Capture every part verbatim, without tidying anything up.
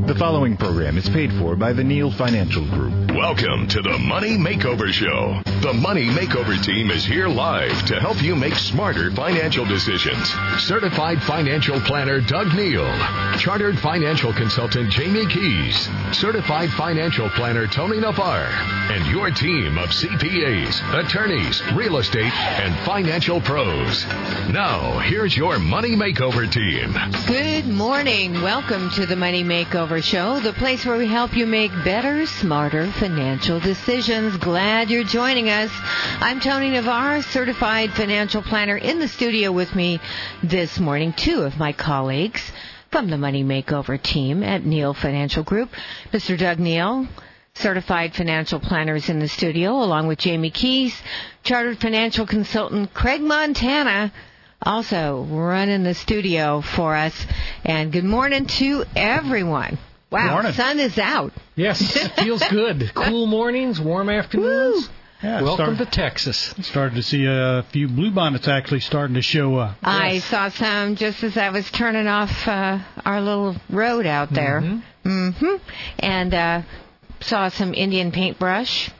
The following program is paid for by the Neal Financial Group. Welcome to the Money Makeover Show. The Money Makeover team is here live to help you make smarter financial decisions. Certified financial planner Doug Neal, Chartered financial consultant Jamie Keys, Certified financial planner Tony Navarre, and your team of C P As, attorneys, real estate, and financial pros. Now, here's your Money Makeover team. Good morning. Welcome to the Money Makeover Show, the place where we help you make better, smarter financial decisions. Glad you're joining us. I'm Tony Navarre, certified financial planner. In the studio with me this morning, two of my colleagues from the Money Makeover team at Neal Financial Group. Mister Doug Neal, certified financial planners in the studio, along with Jamie Keys, chartered financial consultant Craig Montana, also running the studio for us. And good morning to everyone. Wow, sun is out. Yes, it feels good. Cool mornings, warm afternoons. Yeah, Welcome start, to Texas. Started to see a few bluebonnets actually starting to show up. I Yes. saw some just as I was turning off uh, our little road out there. Mm-hmm. Mm-hmm. And uh, saw some Indian paintbrush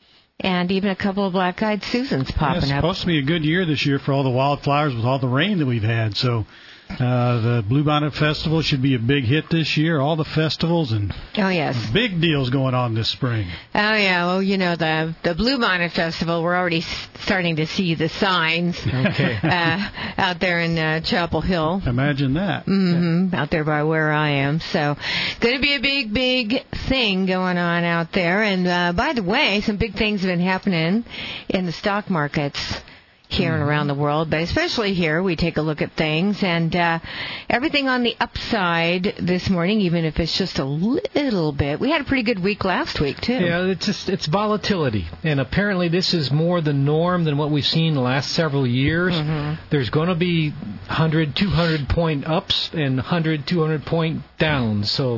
and even a couple of black-eyed Susans popping yeah, it's up. supposed to be a good year this year for all the wildflowers with all the rain that we've had. So uh, the Bluebonnet Festival should be a big hit this year. All the festivals and Oh, yes. big deals going on this spring. Oh, yeah. Well, you know, the the Bluebonnet Festival, we're already s- starting to see the signs Okay. uh, out there in uh, Chapel Hill. Imagine that. Mm-hmm, out there by where I am. So, going to be a big, big thing going on out there. And uh, by the way, some big things have been happening in the stock markets here and around the world, but especially here, we take a look at things, and uh, everything on the upside this morning, even if it's just a little bit. We had a pretty good week last week, too. Yeah, it's just it's volatility, and apparently this is more the norm than what we've seen the last several years. Mm-hmm. There's going to be one hundred, two hundred point ups and one hundred, two hundred point downs, so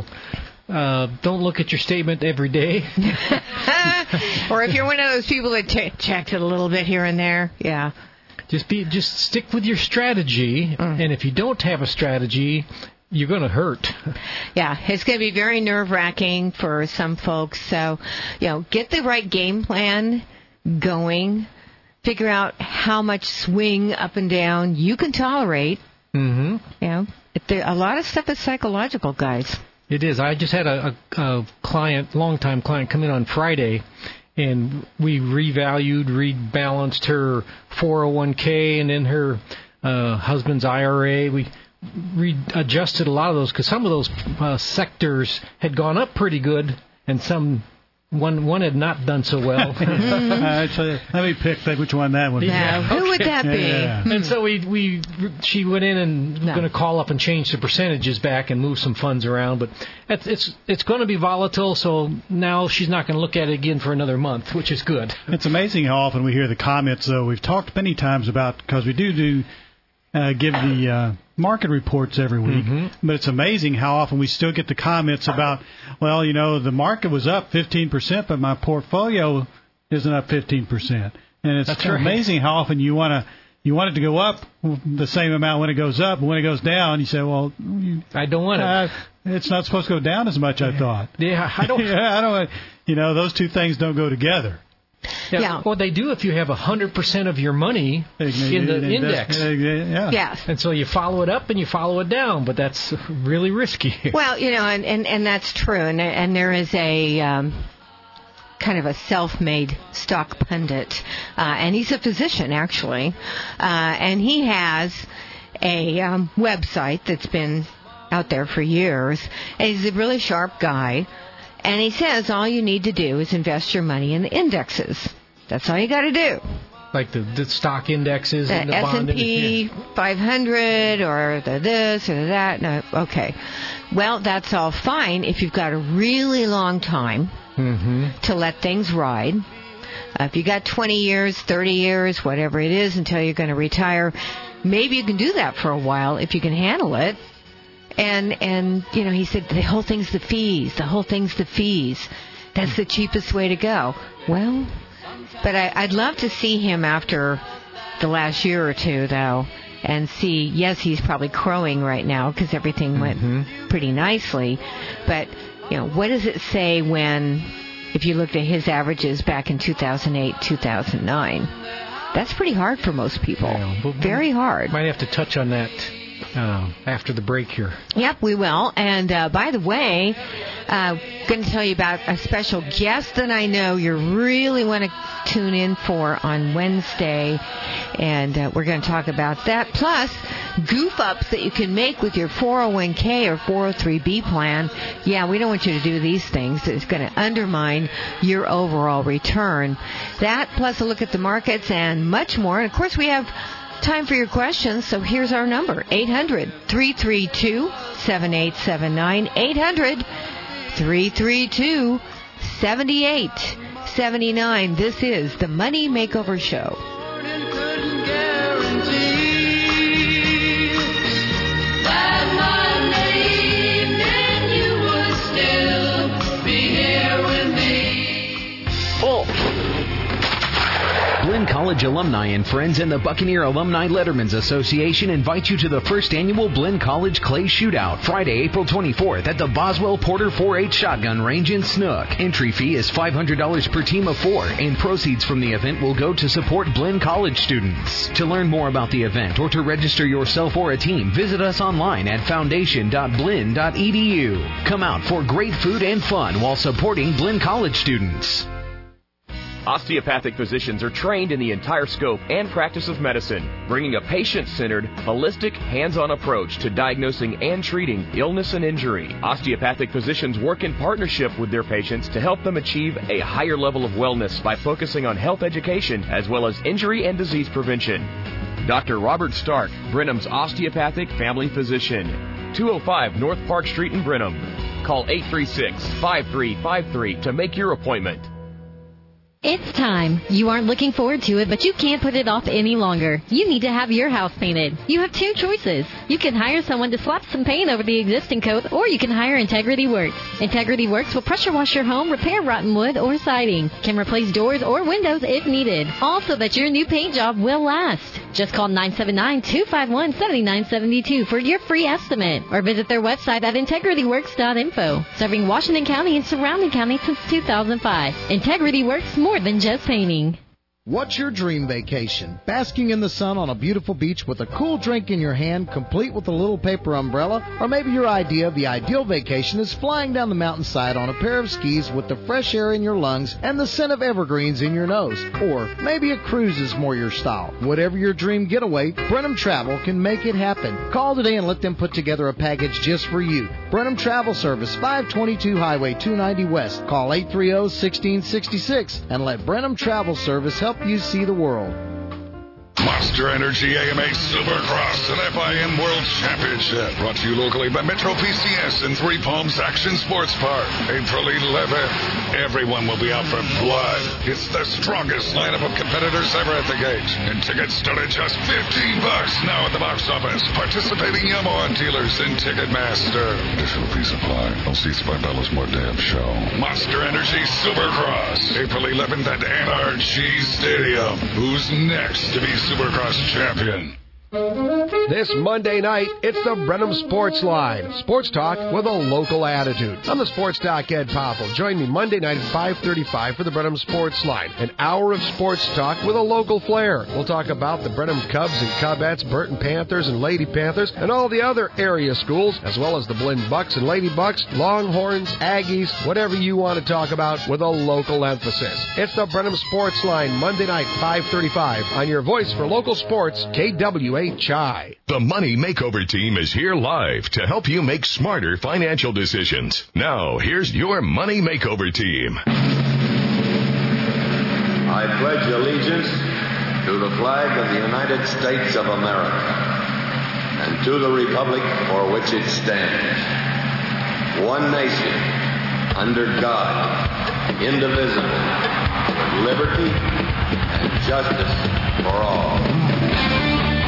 uh, don't look at your statement every day. Or if you're one of those people that t- checks it a little bit here and there, yeah. Just be just stick with your strategy, Mm. and if you don't have a strategy, you're going to hurt. Yeah, it's going to be very nerve-wracking for some folks. So, you know, get the right game plan going. Figure out how much swing up and down you can tolerate. Mm-hmm. You know, if there, a lot of stuff is psychological, guys. It is. I just had a, a, a client, longtime client, come in on Friday, and we revalued, rebalanced her four oh one k and then her uh, husband's I R A. We readjusted a lot of those because some of those uh, sectors had gone up pretty good, and some one one had not done so well. uh, so let me pick which one that would be. Now, Yeah, who okay. would that be? Yeah. Hmm. And so we we she went in and No. going to call up and change the percentages back and move some funds around, but it's it's, it's going to be volatile. So now she's not going to look at it again for another month, which is good. It's amazing how often we hear the comments, though. We've talked many times about, because we do do uh, give the uh, market reports every week, Mm-hmm. but it's amazing how often we still get the comments about, well, you know, the market was up fifteen percent, but my portfolio isn't up fifteen percent. And it's That's right. amazing how often you want to you want it to go up the same amount when it goes up, but when it goes down, you say, well, you, I don't want it. uh, it's not supposed to go down as much, I thought. Yeah, I don't. yeah, I don't. You know, those two things don't go together. Yeah, Yeah. Well, they do if you have one hundred percent of your money in the index. Yeah. Yes. And so you follow it up and you follow it down, but that's really risky. Well, you know, and, and, and that's true. And, and there is a um, kind of a self-made stock pundit. Uh, and he's a physician, actually. Uh, and he has a um, website that's been out there for years. And he's a really sharp guy. And he says all you need to do is invest your money in the indexes. That's all you got to do. Like the, the stock indexes The and the S bond and P five hundred or the this or the that. No, okay. Well, that's all fine if you've got a really long time Mm-hmm. to let things ride. Uh, if you got twenty years, thirty years, whatever it is until you're going to retire, maybe you can do that for a while if you can handle it. And, and you know, he said the whole thing's the fees. The whole thing's the fees. That's the cheapest way to go. Well, but I, I'd love to see him after the last year or two, though, and see, yes, he's probably crowing right now because everything went mm-hmm. pretty nicely. But, you know, what does it say when, if you looked at his averages back in two thousand eight, two thousand nine? That's pretty hard for most people. Yeah, well, Very hard. Might have to touch on that uh, after the break here. Yep, we will. And uh, by the way, uh, going to tell you about a special guest that I know you really want to tune in for on Wednesday. And uh, we're going to talk about that. Plus, goof-ups that you can make with your four oh one k or four oh three b plan. Yeah, we don't want you to do these things. It's going to undermine your overall return. That, plus a look at the markets and much more. And, of course, we have time for your questions, so here's our number, eight hundred, three three two, seven eight seven nine, eight hundred, three three two, seven eight seven nine. This is the Money Makeover Show. Blinn College alumni and friends and the Buccaneer Alumni Letterman's Association invite you to the first annual Blinn College Clay Shootout, Friday, April twenty-fourth at the Boswell Porter four H Shotgun Range in Snook. Entry fee is five hundred dollars per team of four, and proceeds from the event will go to support Blinn College students. To learn more about the event or to register yourself or a team, visit us online at foundation dot blinn dot e d u. Come out for great food and fun while supporting Blinn College students. Osteopathic physicians are trained in the entire scope and practice of medicine, bringing a patient-centered, holistic, hands-on approach to diagnosing and treating illness and injury. Osteopathic physicians work in partnership with their patients to help them achieve a higher level of wellness by focusing on health education as well as injury and disease prevention. Doctor Robert Stark, Brenham's Osteopathic Family Physician, two oh five North Park Street in Brenham. Call eight three six, five three five three to make your appointment. It's time. You aren't looking forward to it, but you can't put it off any longer. You need to have your house painted. You have two choices. You can hire someone to slap some paint over the existing coat, or you can hire Integrity Works. Integrity Works will pressure wash your home, repair rotten wood or siding, can replace doors or windows if needed, all so that your new paint job will last. Just call nine seven nine, two five one, seven nine seven two for your free estimate, or visit their website at integrity works dot info. Serving Washington County and surrounding counties since two thousand five. Integrity Works, more than just painting. What's your dream vacation? Basking in the sun on a beautiful beach with a cool drink in your hand, complete with a little paper umbrella? Or maybe your idea of the ideal vacation is flying down the mountainside on a pair of skis with the fresh air in your lungs and the scent of evergreens in your nose. Or maybe a cruise is more your style. Whatever your dream getaway, Brenham Travel can make it happen. Call today and let them put together a package just for you. Brenham Travel Service, five twenty-two Highway two ninety West. Call eight three zero, one six six six and let Brenham Travel Service help you see the world. Monster Energy A M A Supercross and F I M World Championship. Brought to you locally by Metro P C S and Three Palms Action Sports Park. April eleventh. Everyone will be out for blood. It's the strongest lineup of competitors ever at the gate. And tickets start at just fifteen bucks now at the box office. Participating Yamaha dealers and Ticketmaster. Additional fees apply. All seats five dollars more day of show. Monster Energy Supercross. April eleventh at N R G Stadium. Who's next to be Supercross champion? This Monday night, it's the Brenham Sports Line. Sports talk with a local attitude. I'm the Sports Doc Ed Poppel. Join me Monday night at five thirty-five for the Brenham Sports Line. An hour of sports talk with a local flair. We'll talk about the Brenham Cubs and Cubettes, Burton Panthers and Lady Panthers, and all the other area schools, as well as the Blinn Bucks and Lady Bucks, Longhorns, Aggies, whatever you want to talk about with a local emphasis. It's the Brenham Sports Line, Monday night, five thirty-five, on your voice for local sports, K W A. Chai. The Money Makeover team is here live to help you make smarter financial decisions. Now, here's your Money Makeover team. I pledge allegiance to the flag of the United States of America and to the republic for which it stands, one nation, under God, indivisible, with liberty and justice for all.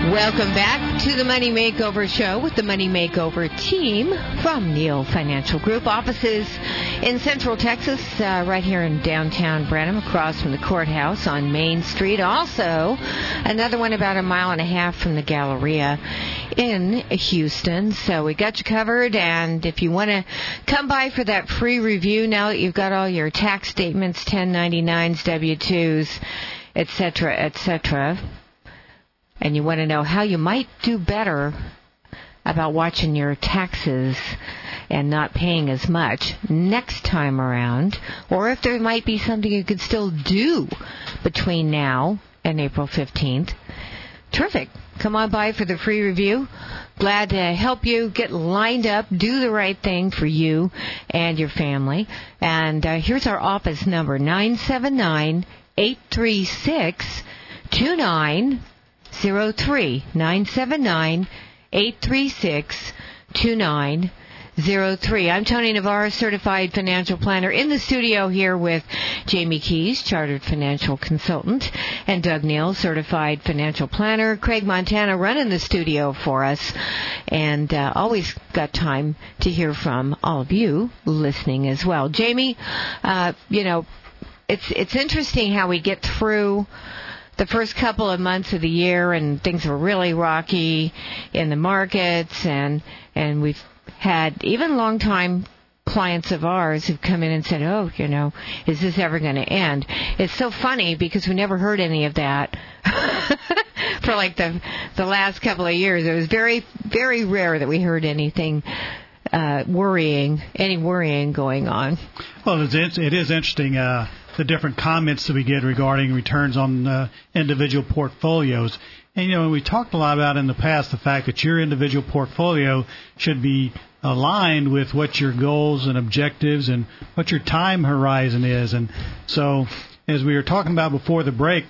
Welcome back to the Money Makeover Show with the Money Makeover team from Neal Financial Group. Offices in Central Texas, uh, right here in downtown Brenham, across from the courthouse on Main Street. Also, another one about a mile and a half from the Galleria in Houston. So we got you covered, and if you want to come by for that free review now that you've got all your tax statements, ten ninety-nines, W two's, et cetera, et cetera, and you want to know how you might do better about watching your taxes and not paying as much next time around, or if there might be something you could still do between now and April fifteenth, terrific. Come on by for the free review. Glad to help you get lined up, do the right thing for you and your family. And uh, here's our office number, nine seven nine, eight three six, two nine zero three, nine seven nine, eight three six, two nine zero three. I'm Tony Navarro, certified financial planner, in the studio here with Jamie Keys, chartered financial consultant, and Doug Neal, certified financial planner. Craig Montana running the studio for us, and uh, always got time to hear from all of you listening as well. Jamie, uh, you know, it's it's interesting how we get through the first couple of months of the year, and things were really rocky in the markets, and and we've had even long-time clients of ours who've come in and said, oh, you know, is this ever going to end? It's so funny because we never heard any of that for like the the last couple of years. It was very, very rare that we heard anything uh, worrying, any worrying going on. Well, it's, it is interesting, uh, the different comments that we get regarding returns on uh, individual portfolios. And, you know, we talked a lot about in the past the fact that your individual portfolio should be aligned with what your goals and objectives and what your time horizon is. And so, as we were talking about before the break,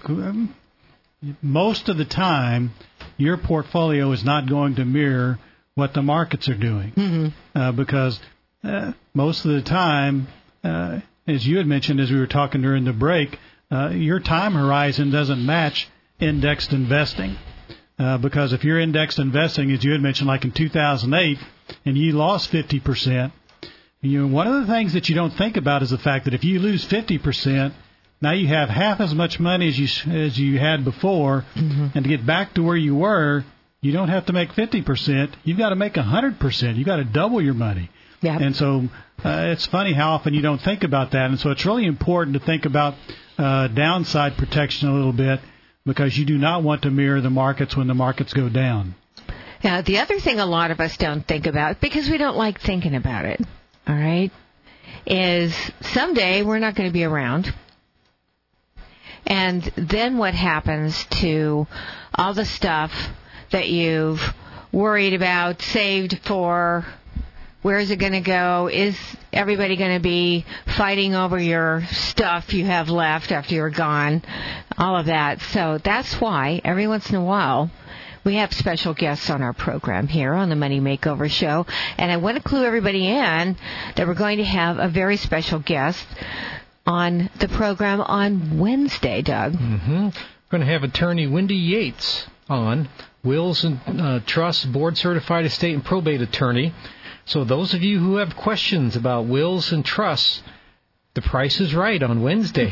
most of the time, your portfolio is not going to mirror what the markets are doing. Mm-hmm. Uh, because uh, most of the time, uh, as you had mentioned as we were talking during the break, uh, your time horizon doesn't match indexed investing. Uh, because if you're indexed investing, as you had mentioned, like in two thousand eight, and you lost fifty percent, you know, one of the things that you don't think about is the fact that if you lose fifty percent, now you have half as much money as you as you had before, mm-hmm. and to get back to where you were, you don't have to make fifty percent. You've got to make one hundred percent. You've got to double your money. Yep. And so uh, it's funny how often you don't think about that. And so it's really important to think about uh, downside protection a little bit, because you do not want to mirror the markets when the markets go down. Yeah, the other thing a lot of us don't think about, because we don't like thinking about it, all right, is someday we're not going to be around. And then what happens to all the stuff that you've worried about, saved for? Where is it going to go? Is everybody going to be fighting over your stuff you have left after you're gone? All of that. So that's why every once in a while we have special guests on our program here on the Money Makeover Show. And I want to clue everybody in that we're going to have a very special guest on the program on Wednesday, Doug. Mm-hmm. We're going to have attorney Wendy Yates on, Wills and uh, Trust Board Certified Estate and Probate Attorney. So those of you who have questions about wills and trusts, the price is right on Wednesday.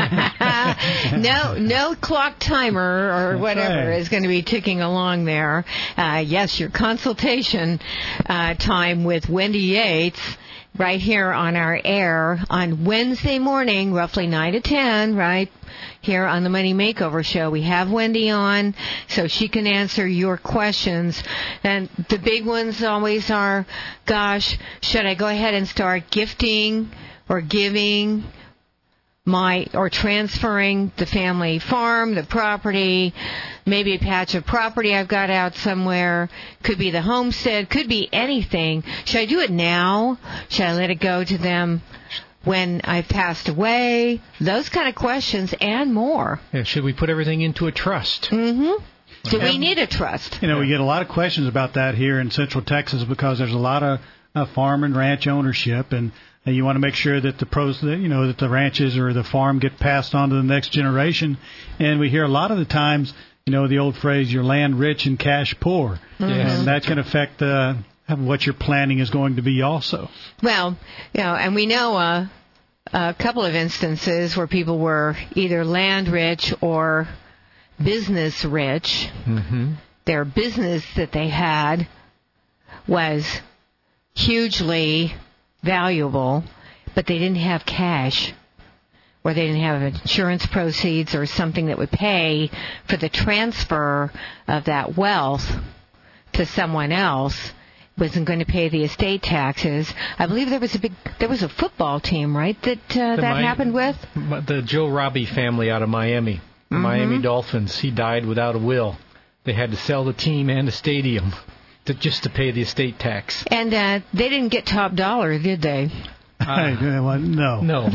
no no clock timer or That's whatever right. is going to be ticking along there. Uh, yes, your consultation uh, time with Wendy Yates right here on our air on Wednesday morning, roughly nine to ten, right? Here on the Money Makeover Show. We have Wendy on so she can answer your questions. And the big ones always are, gosh, should I go ahead and start gifting or giving my, or transferring the family farm, the property, maybe a patch of property I've got out somewhere, could be the homestead, could be anything. Should I do it now? Should I let it go to them when I've passed away? Those kind of questions and more. Yeah, should we put everything into a trust? Mm-hmm. Do we need a trust? You know, we get a lot of questions about that here in Central Texas because there's a lot of uh, farm and ranch ownership, and uh, you want to make sure that the pros, you know, that the ranches or the farm get passed on to the next generation. And we hear a lot of the times, you know, the old phrase, you're land rich and cash poor. Mm-hmm. And that can affect uh, what your planning is going to be also. Well, you know, and we know uh, a couple of instances where people were either land rich or business rich. Mm-hmm. Their business that they had was hugely valuable, but they didn't have cash, or they didn't have insurance proceeds or something that would pay for the transfer of that wealth to someone else. Wasn't going to pay the estate taxes. I believe there was a big, there was a football team, right, that uh, that Mi- happened with? The Joe Robbie family out of Miami, the Mm-hmm. Miami Dolphins. He died without a will. They had to sell the team and the stadium to, just to pay the estate tax. And uh, they didn't get top dollar, did they? Uh, well, no. No.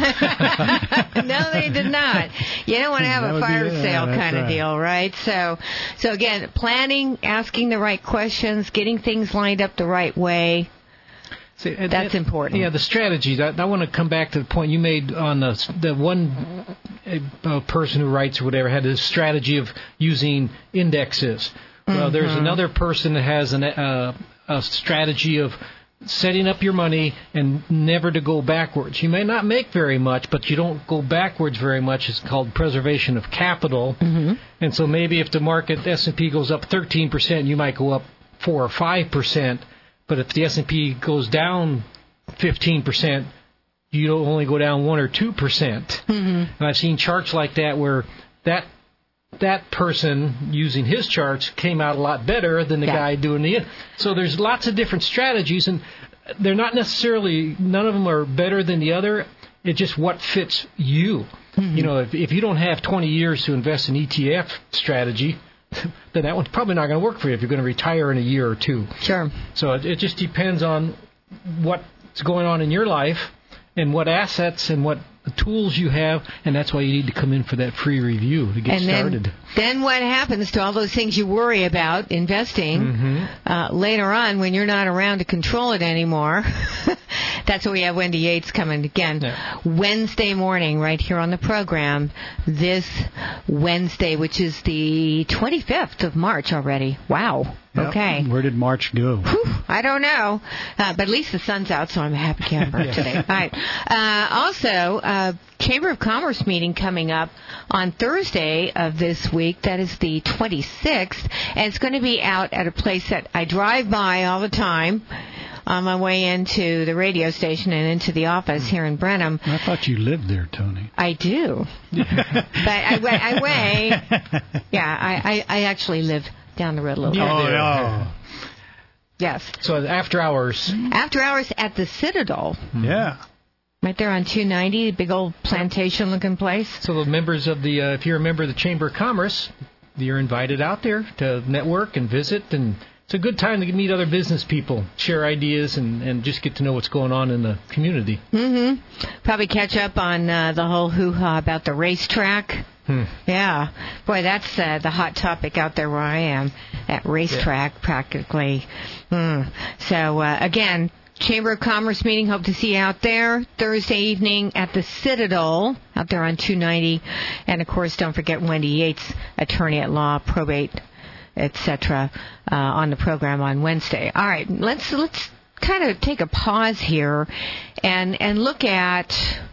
No, they did not. You don't want to have That a would be- fire yeah, sale that's kind of right. deal, right? So, so again, planning, asking the right questions, getting things lined up the right way. See, and That's that- important. Yeah, the strategies. I, I want to come back to the point you made on the, the one uh, person who writes or whatever had this strategy of using indexes. Well, there's Mm-hmm. another person that has an, uh, a strategy of setting up your money and never to go backwards. You may not make very much, but you don't go backwards very much. It's called preservation of capital. Mm-hmm. And so maybe if the market S and P goes up thirteen percent, you might go up four or five percent. But if the S and P goes down fifteen percent, you only go down one or two percent. Mm-hmm. And I've seen charts like that where that that person using his charts came out a lot better than the Yeah. guy doing the. So there's lots of different strategies, and they're not necessarily, none of them are better than the other. It's just what fits you. Mm-hmm. You know, if if you don't have twenty years to invest in E T F strategy, then that one's probably not going to work for you if you're going to retire in a year or two. Sure. So it, it just depends on what's going on in your life and what assets and what tools you have, and that's why you need to come in for that free review to get And started. then, then what happens to all those things you worry about investing Mm-hmm. uh, later on when you're not around to control it anymore? That's why we have Wendy Yates coming again Yeah. Wednesday morning right here on the program this Wednesday, which is the twenty-fifth of March already. Wow. Yep. Okay. Where did March go? Whew, I don't know, uh, but at least the sun's out, so I'm a happy camper today. All right. Uh, also, uh, Chamber of Commerce meeting coming up on Thursday of this week. That is the twenty-sixth, and it's going to be out at a place that I drive by all the time on my way into the radio station and into the office here in Brenham. I thought you lived there, Tony. I do, but I, wa- I weigh. Yeah, I, I, I actually live down the road a little bit. Oh, no. Yes. So after hours. After hours at the Citadel. Yeah. Right there on two ninety, big old plantation-looking place. So the members of the, uh, if you're a member of the Chamber of Commerce, you're invited out there to network and visit, and it's a good time to meet other business people, share ideas, and, and just get to know what's going on in the community. Mm-hmm. Probably catch up on uh, the whole hoo-ha about the racetrack. Hmm. Yeah. Boy, that's uh, the hot topic out there where I am, at racetrack, yeah. practically. Mm. So, uh, again, Chamber of Commerce meeting. Hope to see you out there Thursday evening at the Citadel out there on two ninety. And, of course, don't forget Wendy Yates, attorney at law, probate, et cetera, uh, on the program on Wednesday. All right, let's let's kind of take a pause here and and look at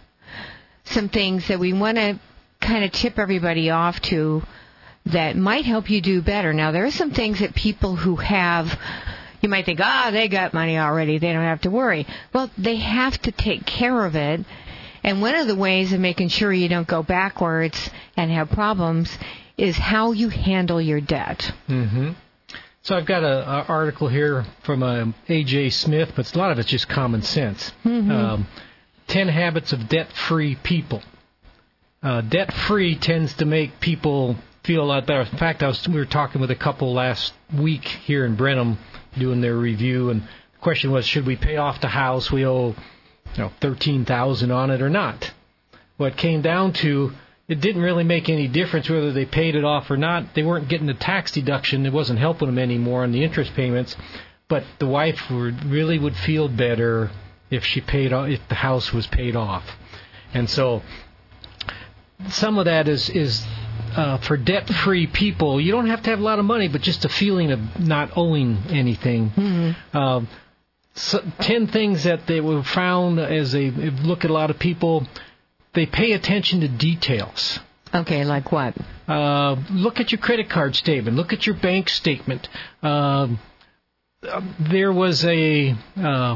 some things that we want to kind of tip everybody off to that might help you do better. Now, there are some things that people who have, you might think, ah, oh, they got money already, they don't have to worry. Well, they have to take care of it. And one of the ways of making sure you don't go backwards and have problems is how you handle your debt. Mm-hmm. So I've got an article here from uh, A J Smith, but a lot of it's just common sense. Mm-hmm. Um, Ten habits of debt-free people. Uh, debt-free tends to make people feel a lot better. In fact, I was, we were talking with a couple last week here in Brenham doing their review, and the question was, should we pay off the house? We owe, you know, thirteen thousand dollars on it or not? What came down to, it didn't really make any difference whether they paid it off or not. They weren't getting the tax deduction. It wasn't helping them anymore on the interest payments. But the wife would, really would feel better if she paid off, if the house was paid off. And so some of that is, is uh, for debt-free people, you don't have to have a lot of money, but just a feeling of not owing anything. Mm-hmm. Uh, so ten things that they were found as they look at a lot of people, they pay attention to details. Okay, like what? Uh, look at your credit card statement. Look at your bank statement. Uh, there was a... Uh,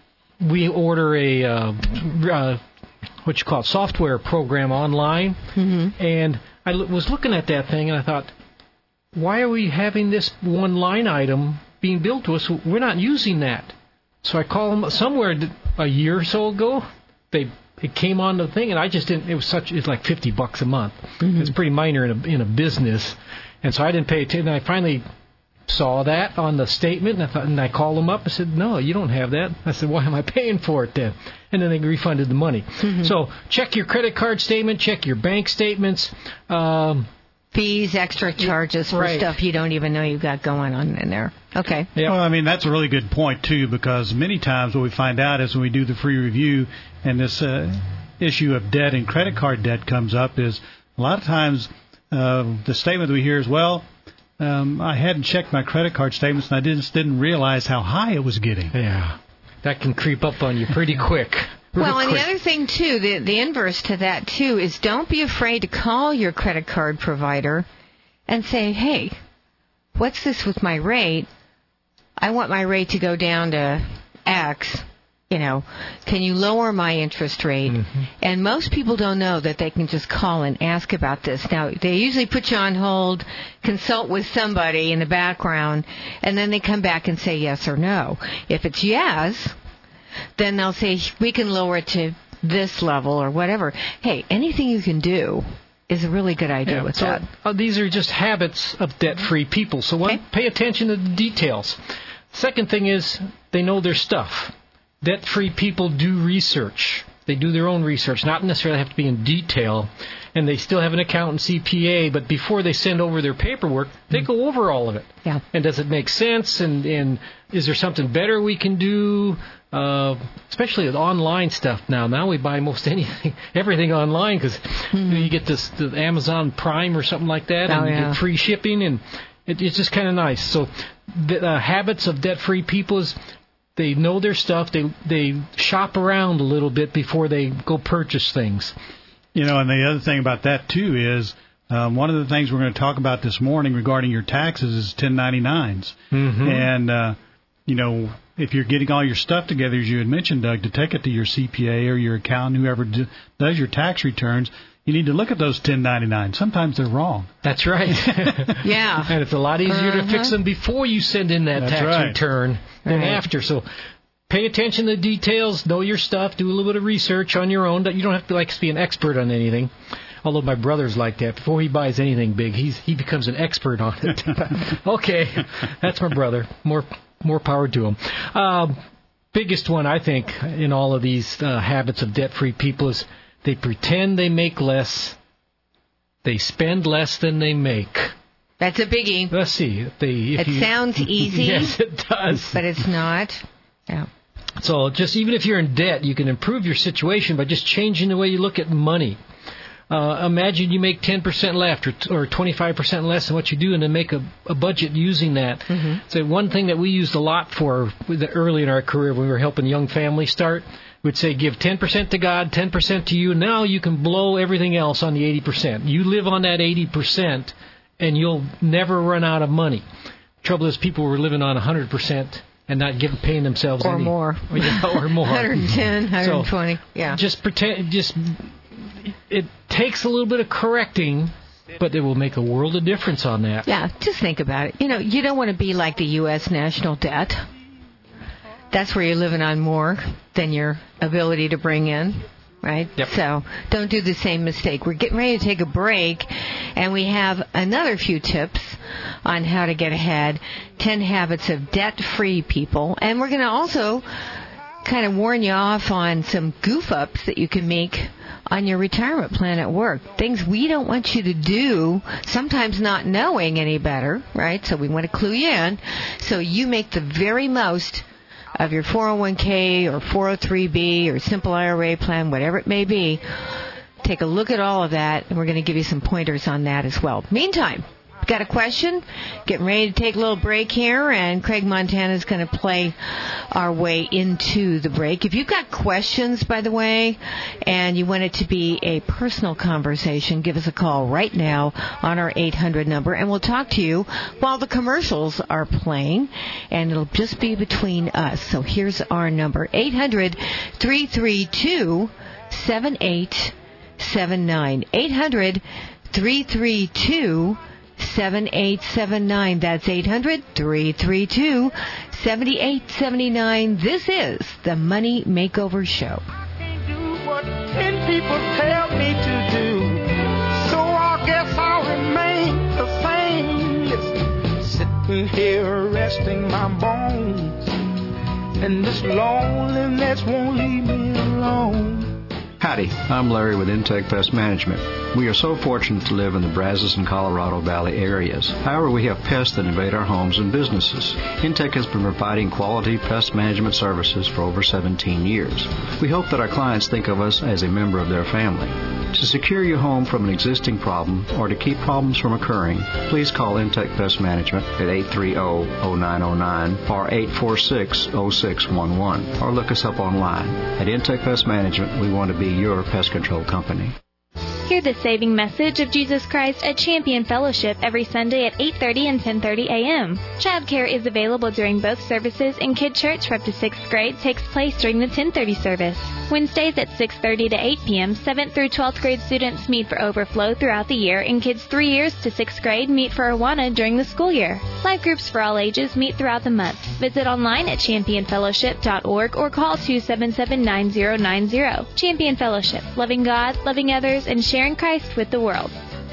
we order a... Uh, uh, what you call it, software program online, mm-hmm. and I l- was looking at that thing, and I thought, why are we having this one line item being billed to us? We're not using that. So I called them somewhere a year or so ago. They it came on the thing, and I just didn't. It was such. It's like fifty bucks a month. Mm-hmm. It's pretty minor in a in a business, and so I didn't pay attention. I finally saw that on the statement, and I thought, and I called them up and said, no, you don't have that. I said, why am I paying for it then? And then they refunded the money. Mm-hmm. So check your credit card statement, check your bank statements. Um, Fees, extra charges for right. stuff you don't even know you've got going on in there. Okay. Yep. Well, I mean, that's a really good point, too, because many times what we find out is when we do the free review and this uh, issue of debt and credit card debt comes up is a lot of times uh, the statement that we hear is, well, Um, I hadn't checked my credit card statements, and I just didn't realize how high it was getting. Yeah, that can creep up on you pretty quick. Well, and quick. the other thing, too, the, the inverse to that, too, is don't be afraid to call your credit card provider and say, hey, what's this with my rate? I want my rate to go down to X. You know, can you lower my interest rate? Mm-hmm. And most people don't know that they can just call and ask about this. Now, they usually put you on hold, consult with somebody in the background, and then they come back and say yes or no. If it's yes, then they'll say, we can lower it to this level or whatever. Hey, anything you can do is a really good idea yeah, with so, that. Uh, these are just habits of debt-free people. So one, okay. Pay attention to the details. Second thing is they know their stuff. Debt-free people do research. They do their own research, not necessarily have to be in detail, and they still have an accountant, C P A, but before they send over their paperwork, they mm. go over all of it. Yeah. And does it make sense, and, and is there something better we can do, uh, especially with online stuff now. Now we buy most anything, everything online, because mm. you know, you get this the Amazon Prime or something like that, oh, and you yeah. get free shipping, and it, it's just kind of nice. So the uh, habits of debt-free people is they know their stuff. They they shop around a little bit before they go purchase things. You know, and the other thing about that, too, is um, one of the things we're going to talk about this morning regarding your taxes is ten ninety-nines. Mm-hmm. And, uh, you know, if you're getting all your stuff together, as you had mentioned, Doug, to take it to your C P A or your accountant, whoever d- does your tax returns, you need to look at those ten ninety-nines. Sometimes they're wrong. That's right. Yeah. And it's a lot easier uh-huh. to fix them before you send in that That's tax right. return than right. after. So pay attention to the details, know your stuff, do a little bit of research on your own. You don't have to like to be an expert on anything. Although my brother's like that. Before he buys anything big, he's he becomes an expert on it. Okay, that's my brother. More more power to him. Um, biggest one, I think, in all of these uh, habits of debt-free people is they pretend they make less. They spend less than they make. That's a biggie. Let's see. If they, if it you, sounds easy. Yes, it does. But it's not. Yeah. So just even if you're in debt, you can improve your situation by just changing the way you look at money. Uh, imagine you make ten percent left or, or twenty-five percent less than what you do, and then make a, a budget using that. Mm-hmm. So one thing that we used a lot for early in our career when we were helping young families start, we'd say give ten percent to God, ten percent to you. Now you can blow everything else on the eighty percent. You live on that eighty percent, and you'll never run out of money. Trouble is people were living on one hundred percent and not giving, paying themselves or any. more. Or, yeah, or more. one hundred ten, one hundred twenty. So yeah. Just pretend, just... It takes a little bit of correcting, but it will make a world of difference on that. Yeah, just think about it. You know, you don't want to be like the U S national debt. That's where you're living on more than your ability to bring in, right? Yep. So don't do the same mistake. We're getting ready to take a break, and we have another few tips on how to get ahead. ten habits of debt-free people. And we're going to also kind of warn you off on some goof-ups that you can make on your retirement plan at work. Things we don't want you to do, sometimes not knowing any better, right? So we want to clue you in so you make the very most of your four oh one k or four oh three b or simple I R A plan, whatever it may be. take a look at all of that, and we're going to give you some pointers on that as well. Meantime, got a question? Getting ready to take a little break here, and Craig Montana is going to play our way into the break. If you've got questions, by the way, and you want it to be a personal conversation, give us a call right now on our eight hundred number, and we'll talk to you while the commercials are playing, and it'll just be between us. So here's our number, eight hundred, three three two, seven eight seven nine. eight hundred, three three two, seven eight seven nine. That's eight hundred, three three two, seven eight seven nine. This is the Money Makeover Show. I can't do what ten people tell me to do, so I guess I'll remain the same. Listen, sitting here resting my bones, and this loneliness won't leave me alone. Howdy, I'm Larry with Intech Pest Management. We are so fortunate to live in the Brazos and Colorado Valley areas. However, we have pests that invade our homes and businesses. Intech has been providing quality pest management services for over seventeen years. We hope that our clients think of us as a member of their family. To secure your home from an existing problem or to keep problems from occurring, please call Intech Pest Management at eight three zero, zero nine zero nine or eight four six, zero six one one, or look us up online. At Intech Pest Management, we want to be your pest control company. Hear the saving message of Jesus Christ at Champion Fellowship every Sunday at eight thirty and ten thirty a.m. Child care is available during both services, and Kid Church for up to sixth grade takes place during the ten thirty service. Wednesdays at six thirty to eight p.m., seventh through twelfth grade students meet for overflow throughout the year, and kids three years to sixth grade meet for Awana during the school year. Life groups for all ages meet throughout the month. Visit online at champion fellowship dot org or call two seven seven, nine zero nine zero. Champion Fellowship, loving God, loving others, and sharing Christ with the world.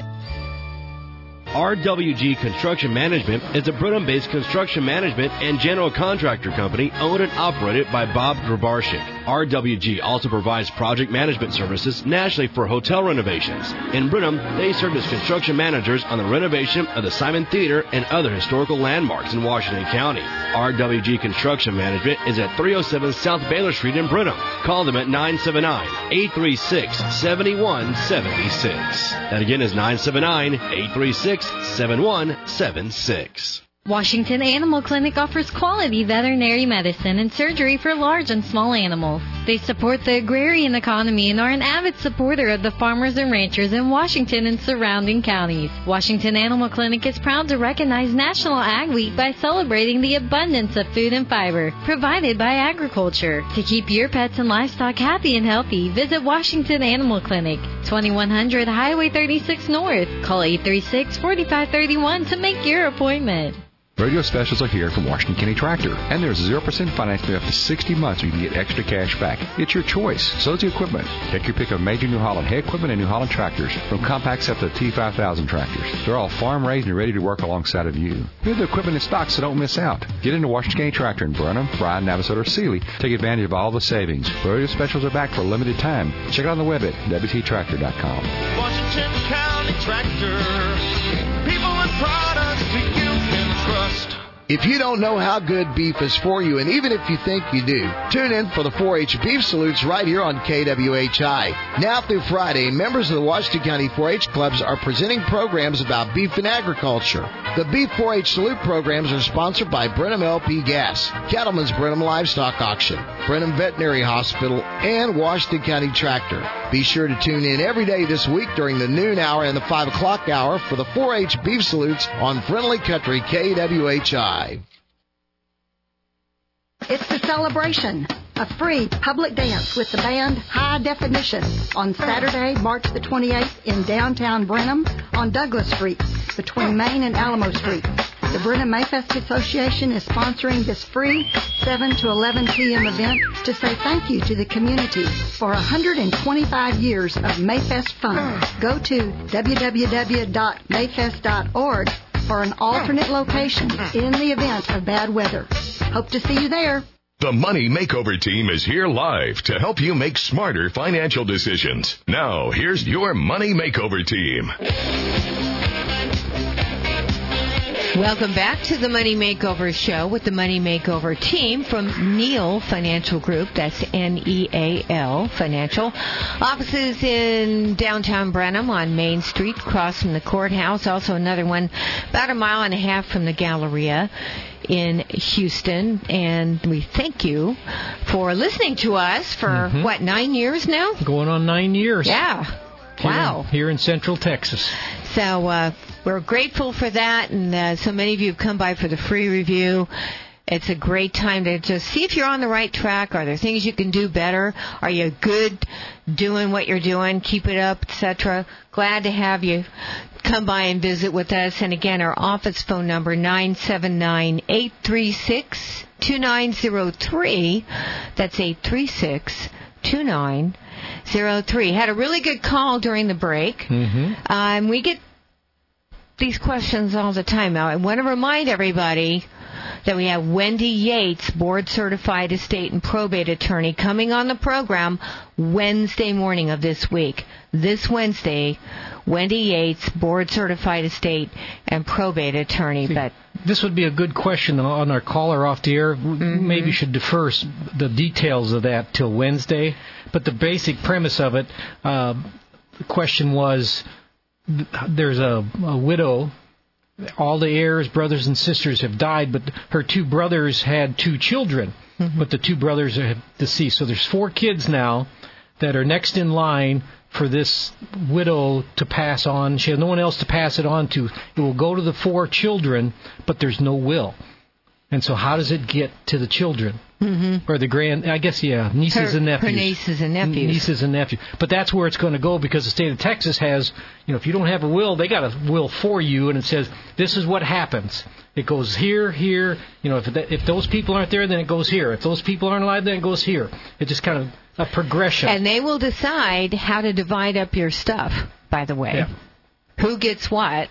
R W G Construction Management is a Brenham-based construction management and general contractor company owned and operated by Bob Grabarczyk. R W G also provides project management services nationally for hotel renovations. In Brenham, they serve as construction managers on the renovation of the Simon Theater and other historical landmarks in Washington County. R W G Construction Management is at three oh seven South Baylor Street in Brenham. Call them at nine seven nine, eight three six, seven one seven six. That again is nine seven nine, eight three six, seven one seven six. Washington Animal Clinic offers quality veterinary medicine and surgery for large and small animals. They support the agrarian economy and are an avid supporter of the farmers and ranchers in Washington and surrounding counties. Washington Animal Clinic is proud to recognize National Ag Week by celebrating the abundance of food and fiber provided by agriculture. To keep your pets and livestock happy and healthy, visit Washington Animal Clinic, twenty-one hundred Highway thirty-six North. Call eight three six, four five three one to make your appointment. Radio specials are here from Washington County Tractor, and there's zero percent financing up to sixty months, so you can get extra cash back. It's your choice. So is the equipment. Take your pick of major New Holland hay equipment and New Holland tractors, from compacts up to T five thousand tractors. They're all farm-raised and ready to work alongside of you. We have the equipment in stock, so don't miss out. Get into Washington County Tractor in Brenham, Bryan, Navasota, or Sealy. Take advantage of all the savings. Radio specials are back for a limited time. Check it out on the web at W T tractor dot com. Washington County Tractor, people and products we you can trust. If you don't know how good beef is for you, and even if you think you do, tune in for the four H Beef Salutes right here on K W H I. Now through Friday, members of the Washington County four H clubs are presenting programs about beef and agriculture. The Beef four H Salute programs are sponsored by Brenham L P Gas, Cattleman's Brenham Livestock Auction, Brenham Veterinary Hospital, and Washington County Tractor. Be sure to tune in every day this week during the noon hour and the five o'clock hour for the four H Beef Salutes on Friendly Country K W H I. It's the celebration, a free public dance with the band High Definition on Saturday, March the twenty-eighth in downtown Brenham on Douglas Street between Main and Alamo Street. The Brenham Mayfest Association is sponsoring this free seven to eleven p.m. event to say thank you to the community for one hundred twenty-five years of Mayfest fun. Go to w w w dot mayfest dot org for an alternate location in the event of bad weather. Hope to see you there. The Money Makeover Team is here live to help you make smarter financial decisions. Now, here's your Money Makeover Team. Welcome back to the Money Makeover Show with the Money Makeover team from Neal Financial Group. That's N E A L Financial. Offices in downtown Brenham on Main Street, across from the courthouse. Also another one about a mile and a half from the Galleria in Houston. And we thank you for listening to us for, mm-hmm. what, nine years now? Going on nine years. Yeah. Here, wow. Here in Central Texas. So uh, we're grateful for that, and uh, so many of you have come by for the free review. It's a great time to just see if you're on the right track. Are there things you can do better? Are you good doing what you're doing? Keep it up, et cetera. Glad to have you come by and visit with us. And again, our office phone number, nine seven nine, eight three six, two nine zero three. That's eight three six, two nine zero three. Had a really good call during the break. Mm-hmm. Um, we get these questions all the time. Now, I want to remind everybody that we have Wendy Yates, board-certified estate and probate attorney, coming on the program Wednesday morning of this week. This Wednesday, Wendy Yates, board-certified estate and probate attorney. See, but this would be a good question on our caller off the air. Mm-hmm. Maybe should defer the details of that till Wednesday. But the basic premise of it, uh, the question was, there's a, a widow. All the heirs, brothers and sisters, have died, but her two brothers had two children, mm-hmm. but the two brothers are deceased. So there's four kids now that are next in line for this widow to pass on. She has no one else to pass it on to. It will go to the four children, but there's no will. And so how does it get to the children? Mm-hmm. Or the grand, I guess, yeah, nieces her, and nephews. Her nieces and nephews. Nieces and nephews. But that's where it's going to go, because the state of Texas has, you know, if you don't have a will, they got a will for you, and it says, this is what happens. It goes here, here. You know, if that, if those people aren't there, then it goes here. If those people aren't alive, then it goes here. It's just kind of a progression. And they will decide how to divide up your stuff, by the way. Yeah. Who gets what,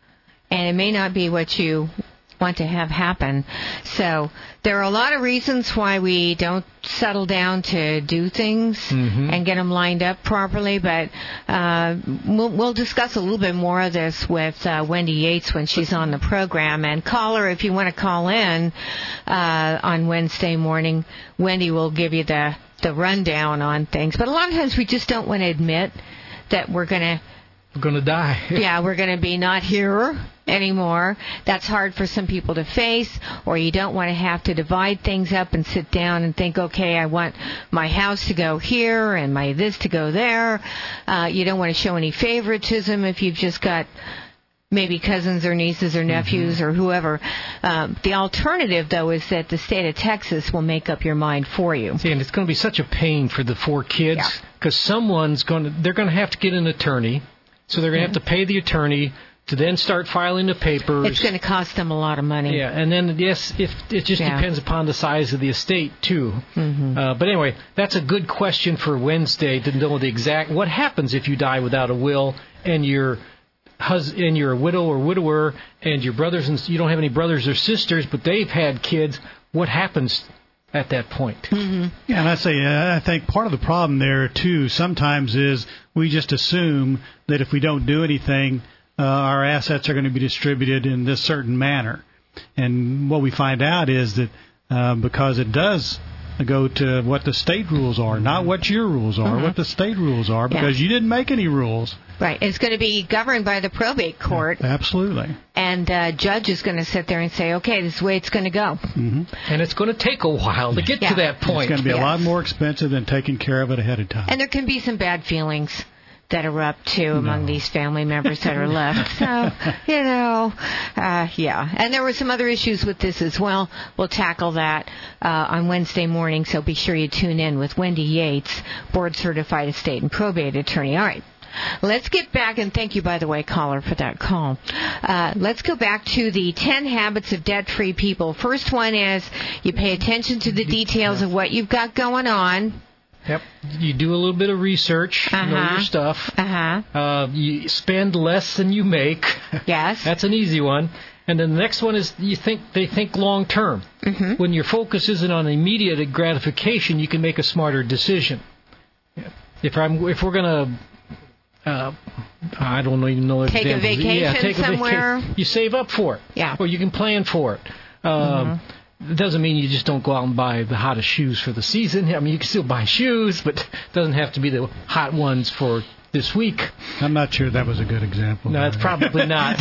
and it may not be what you want to have happen. So there are a lot of reasons why we don't settle down to do things mm-hmm. and get them lined up properly, but uh, we'll, we'll discuss a little bit more of this with uh, Wendy Yates when she's on the program. And caller, if you want to call in uh, on Wednesday morning, Wendy will give you the, the rundown on things. But a lot of times we just don't want to admit that we're going to We're going to die. Yeah, we're going to be not here anymore. That's hard for some people to face, or you don't want to have to divide things up and sit down and think, okay, I want my house to go here and my this to go there. Uh, you don't want to show any favoritism if you've just got maybe cousins or nieces or nephews mm-hmm. or whoever. Um, the alternative, though, is that the state of Texas will make up your mind for you. See, and it's going to be such a pain for the four kids, because yeah. someone's going to, they're going to have to get an attorney. So they're going to have to pay the attorney to then start filing the papers. It's going to cost them a lot of money. Yeah, and then, yes, if it just yeah. depends upon the size of the estate, too. Mm-hmm. Uh, but anyway, that's a good question for Wednesday to know the exact... What happens if you die without a will and you're, hus- and you're a widow or widower and your brothers and you don't have any brothers or sisters, but they've had kids? What happens at that point? Mm-hmm. Yeah, and I say uh, I think part of the problem there too sometimes is we just assume that if we don't do anything, uh, our assets are going to be distributed in this certain manner. And what we find out is that uh, because it does go to what the state rules are, not what your rules are, mm-hmm. what the state rules are, because yeah. you didn't make any rules. Right. It's going to be governed by the probate court. Yeah, absolutely. And uh, judge is going to sit there and say, okay, this is the way it's going to go. Mm-hmm. And it's going to take a while to get yeah. to that point. It's going to be yes. a lot more expensive than taking care of it ahead of time. And there can be some bad feelings that erupt, too, among no. these family members that are left. So, you know, uh, yeah. And there were some other issues with this as well. We'll tackle that uh, on Wednesday morning, so be sure you tune in with Wendy Yates, board-certified estate and probate attorney. All right. Let's get back, and thank you, by the way, caller, for that call. Uh, let's go back to the ten habits of debt-free people. First one is you pay attention to the details of what you've got going on. Yep. You do a little bit of research, uh-huh. know your stuff. Uh-huh. Uh, you spend less than you make. Yes. That's an easy one. And then the next one is you think they think long term. Mm-hmm. When your focus isn't on immediate gratification, you can make a smarter decision. If I'm if we're going to uh, I don't even know Take examples. a vacation yeah, take somewhere. A vacation. You save up for it. Yeah. Or you can plan for it. Um, mm-hmm. It doesn't mean you just don't go out and buy the hottest shoes for the season. I mean, you can still buy shoes, but it doesn't have to be the hot ones for this week. I'm not sure that was a good example. No, it's probably not.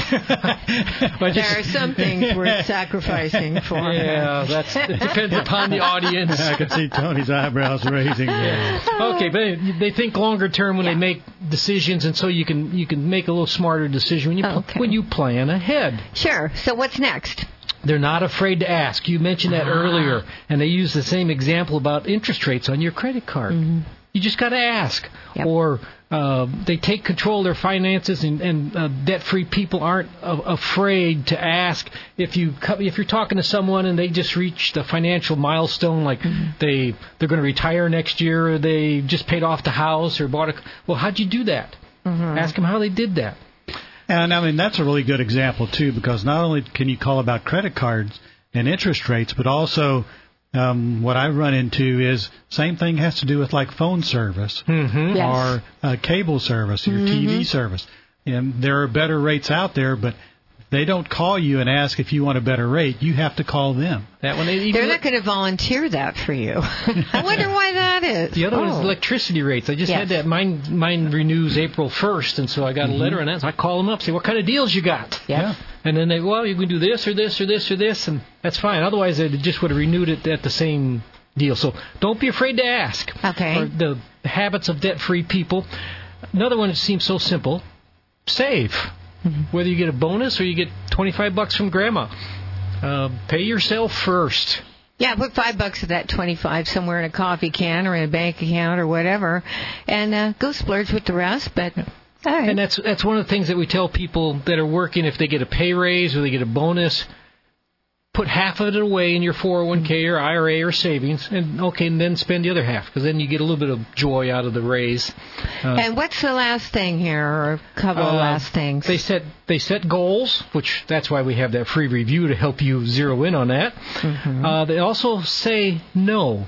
But there are some things worth sacrificing for. Yeah, that's, it depends upon the audience. I can see Tony's eyebrows raising there. Okay, but they think longer term when yeah. they make decisions, and so you can you can make a little smarter decision when you okay. when you plan ahead. Sure. So what's next? They're not afraid to ask. You mentioned that ah. earlier, and they use the same example about interest rates on your credit card. Mm-hmm. You just got to ask. Yep. Or uh, they take control of their finances, and, and uh, debt-free people aren't uh, afraid to ask. If you if you're talking to someone and they just reached a financial milestone, like mm-hmm. they they're going to retire next year, or they just paid off the house or bought a well, how'd you do that? Mm-hmm. Ask them how they did that. And I mean that's a really good example too, because not only can you call about credit cards and interest rates, but also Um, what I run into is same thing has to do with like phone service mm-hmm. yes. or uh, cable service, your mm-hmm. T V service. And there are better rates out there, but they don't call you and ask if you want a better rate. You have to call them. That one, they They're not going to volunteer that for you. I wonder why that is. The other oh. one is electricity rates. I just yes. had that. Mine mine renews April first, and so I got a mm-hmm. letter on that. So I call them up, say, what kind of deals you got? Yeah. yeah. And then they, well, you can do this or this or this or this, and that's fine. Otherwise, they just would have renewed it at the same deal. So don't be afraid to ask. Okay. Or the habits of debt-free people. Another one that seems so simple, save. Mm-hmm. Whether you get a bonus or you get twenty-five bucks from grandma, uh, pay yourself first. Yeah, put five bucks of that twenty-five somewhere in a coffee can or in a bank account or whatever, and uh, go splurge with the rest. But all right. And that's that's one of the things that we tell people that are working. If they get a pay raise or they get a bonus, put half of it away in your four oh one k or I R A or savings, and okay, and then spend the other half, because then you get a little bit of joy out of the raise. Uh, and what's the last thing here, or a couple uh, of last things? They set they set goals, which that's why we have that free review to help you zero in on that. Mm-hmm. Uh, they also say no.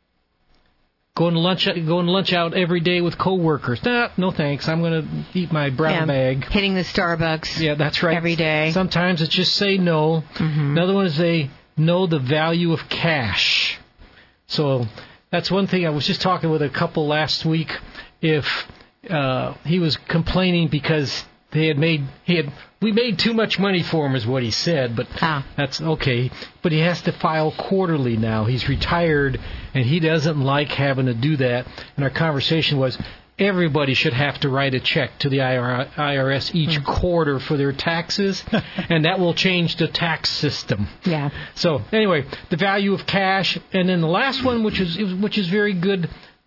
Going to lunch, going to lunch out every day with coworkers. Nah, no thanks. I'm going to eat my brown yeah, bag. Hitting the Starbucks. Yeah, that's right. Every day. Sometimes it's just say no. Mm-hmm. Another one is they know the value of cash. So that's one thing. I was just talking with a couple last week. If uh, he was complaining because they had made he had we made too much money for him, is what he said. But ah. that's okay. But he has to file quarterly now. He's retired, and he doesn't like having to do that. And our conversation was, everybody should have to write a check to the I R S each mm. quarter for their taxes, and that will change the tax system. Yeah. So anyway, the value of cash, and then the last one, which is which is very good,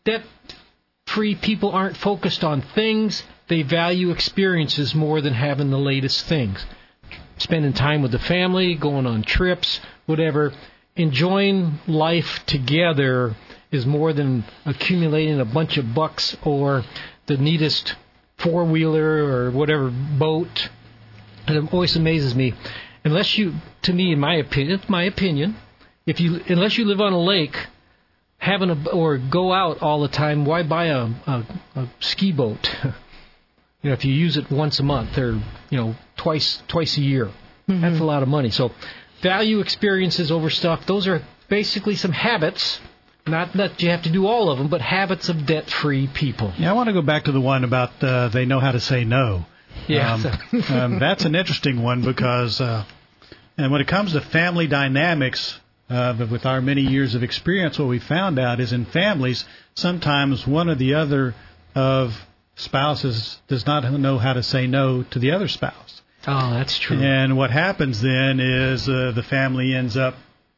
debt-free people aren't focused on things. They value experiences more than having the latest things. Spending time with the family, going on trips, whatever. Enjoying life together is more than accumulating a bunch of bucks or the neatest four-wheeler or whatever boat. And it always amazes me. Unless you, to me, in my opinion, it's my opinion, if you, unless you live on a lake, having a, or go out all the time, why buy a, a, a ski boat? You know, if you use it once a month or, you know, twice twice a year, mm-hmm. that's a lot of money. So value experiences over stuff. Those are basically some habits. Not that you have to do all of them, but habits of debt-free people. Yeah, I want to go back to the one about uh, they know how to say no. Yeah. Um, um, that's an interesting one because, uh, and when it comes to family dynamics, uh, with our many years of experience, what we found out is in families, sometimes one or the other of spouses does not know how to say no to the other spouse. Oh, that's true. And what happens then is uh, the family ends up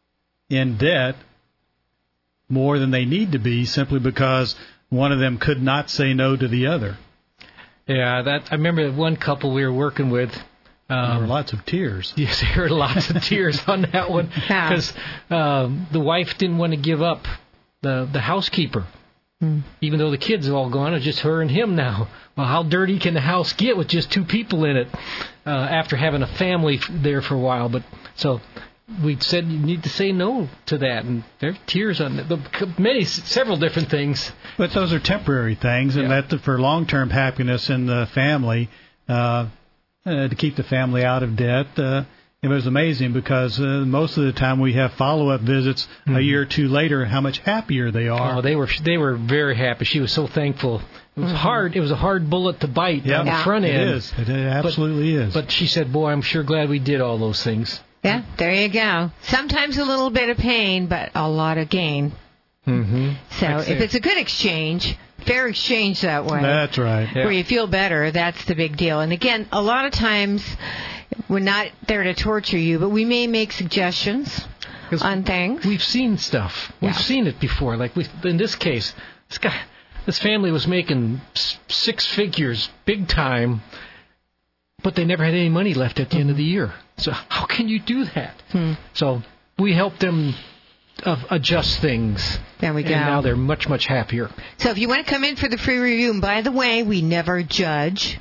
in debt more than they need to be simply because one of them could not say no to the other. Yeah, that I remember one couple we were working with. Um, there were lots of tears. Yes, there were lots of tears on that one because um, the wife didn't want to give up the the housekeeper. Hmm. Even though the kids are all gone, it's just her and him now. Well, how dirty can the house get with just two people in it uh, after having a family there for a while? But so we said you need to say no to that, and there are tears on it. Many, several different things. But those are temporary things, and yeah. that for long-term happiness in the family, uh, uh, to keep the family out of debt. Uh, it was amazing because uh, most of the time we have follow-up visits mm-hmm. a year or two later, how much happier they are. Oh, they were they were very happy. She was so thankful. It was mm-hmm. hard. It was a hard bullet to bite yep. on the yeah. front end. It is. It absolutely but, is. But she said, boy, I'm sure glad we did all those things. Yeah, there you go. Sometimes a little bit of pain, but a lot of gain. Mm-hmm. So That's if it. it's a good exchange, fair exchange that way. That's right. Where Yeah. you feel better, that's the big deal. And again, a lot of times we're not there to torture you, but we may make suggestions on things. We've seen stuff. We've Yeah. seen it before. Like we, in this case, this guy, this family was making s- six figures, big time, but they never had any money left at the mm-hmm. end of the year. So how can you do that? Hmm. So we helped them uh, adjust things. There we go. And now they're much, much happier. So if you want to come in for the free review, and by the way, we never judge.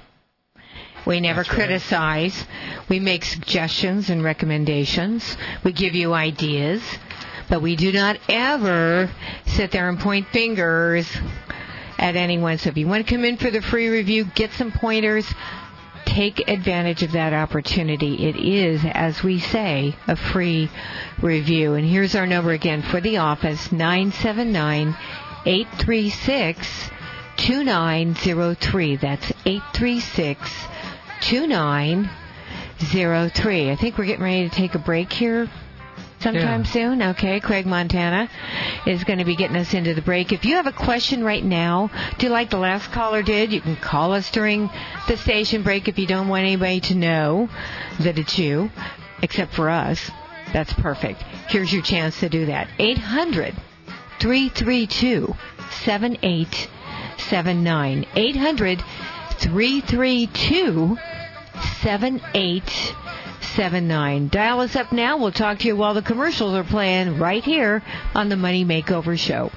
We never That's criticize. Right. We make suggestions and recommendations. We give you ideas. But we do not ever sit there and point fingers at anyone. So if you want to come in for the free review, get some pointers, take advantage of that opportunity. It is, as we say, a free review. And here's our number again for the office, nine seven nine, eight three six, two nine zero three. That's eight three six, two nine zero three. I think we're getting ready to take a break here sometime yeah. soon. Okay, Craig Montana is going to be getting us into the break. If you have a question right now, do like the last caller did, you can call us during the station break if you don't want anybody to know that it's you, except for us. That's perfect. Here's your chance to do that. eight hundred, three three two, seven eight seven nine. eight hundred, three three two, seven eight seven nine. Dial us up now. We'll talk to you while the commercials are playing right here on the Money Makeover Show.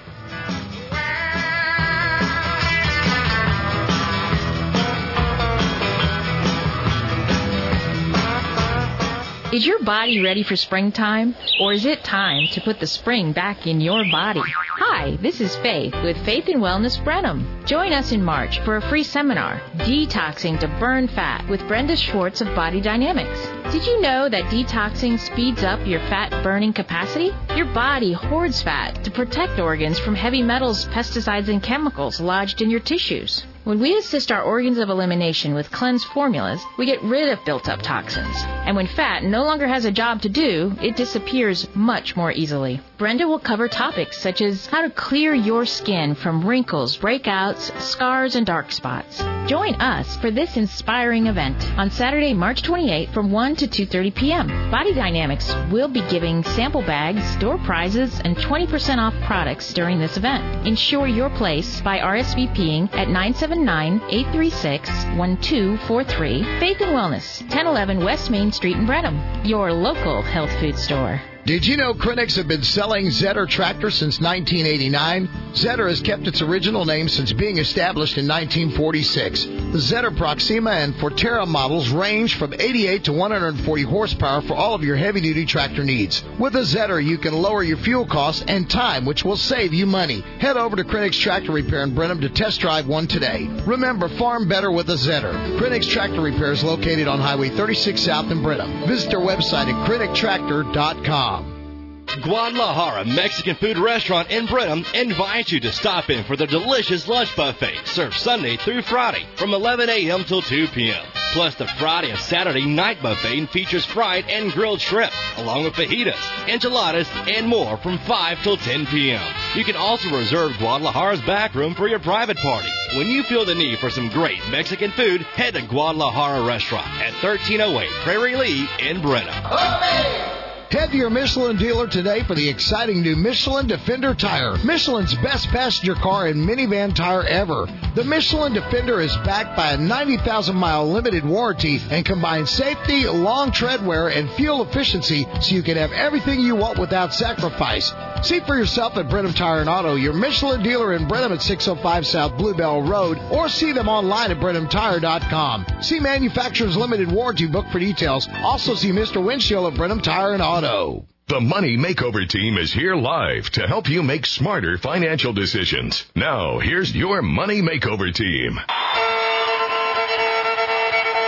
Is your body ready for springtime? Or is it time to put the spring back in your body? Hi, this is Faith with Faith and Wellness Brenham. Join us in March for a free seminar, Detoxing to Burn Fat with Brenda Schwartz of Body Dynamics. Did you know that detoxing speeds up your fat burning capacity? Your body hoards fat to protect organs from heavy metals, pesticides, and chemicals lodged in your tissues. When we assist our organs of elimination with cleanse formulas, we get rid of built-up toxins. And when fat no longer has a job to do, it disappears much more easily. Brenda will cover topics such as how to clear your skin from wrinkles, breakouts, scars, and dark spots. Join us for this inspiring event on Saturday, March twenty-eighth from one to two thirty p.m. Body Dynamics will be giving sample bags, door prizes, and twenty percent off products during this event. Ensure your place by RSVPing at nine seven nine, eight three six, one two four three. Faith and Wellness, ten eleven West Main Street in Brenham, your local health food store. Did you know Critics have been selling Zetter tractors since nineteen eighty-nine? Zetter has kept its original name since being established in nineteen forty-six. The Zetter Proxima and Forterra models range from eighty-eight to one hundred forty horsepower for all of your heavy-duty tractor needs. With a Zetter, you can lower your fuel costs and time, which will save you money. Head over to Critics Tractor Repair in Brenham to test drive one today. Remember, farm better with a Zetter. Critics Tractor Repair is located on Highway thirty-six South in Brenham. Visit their website at critic tractor dot com. Guadalajara Mexican Food Restaurant in Brenham invites you to stop in for their delicious lunch buffet, served Sunday through Friday from eleven a.m. till two p.m. Plus, the Friday and Saturday night buffet features fried and grilled shrimp, along with fajitas, enchiladas, and more from five till ten p.m. You can also reserve Guadalajara's back room for your private party. When you feel the need for some great Mexican food, head to Guadalajara Restaurant at thirteen oh eight Prairie Lee in Brenham. Okay. Head to your Michelin dealer today for the exciting new Michelin Defender tire. Michelin's best passenger car and minivan tire ever. The Michelin Defender is backed by a ninety thousand mile limited warranty and combines safety, long tread wear, and fuel efficiency so you can have everything you want without sacrifice. See for yourself at Brenham Tire and Auto, your Michelin dealer in Brenham at six oh five South Bluebell Road, or see them online at brenham tire dot com. See Manufacturer's Limited Warranty Book for details. Also see Mister Windshield at Brenham Tire and Auto. The Money Makeover Team is here live to help you make smarter financial decisions. Now, here's your Money Makeover Team.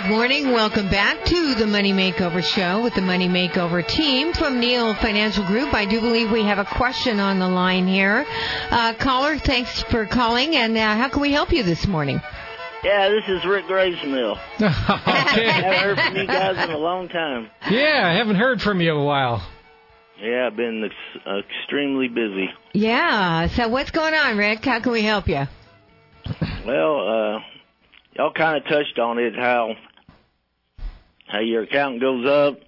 Good morning. Welcome back to the Money Makeover Show with the Money Makeover team from Neal Financial Group. I do believe we have a question on the line here. Uh, caller, thanks for calling. And uh, how can we help you this morning? Yeah, this is Rick Gravesmill. Okay. I haven't heard from you guys in a long time. Yeah, I haven't heard from you in a while. Yeah, I've been ex- extremely busy. Yeah. So what's going on, Rick? How can we help you? Well, uh, y'all kind of touched on it, how how your account goes up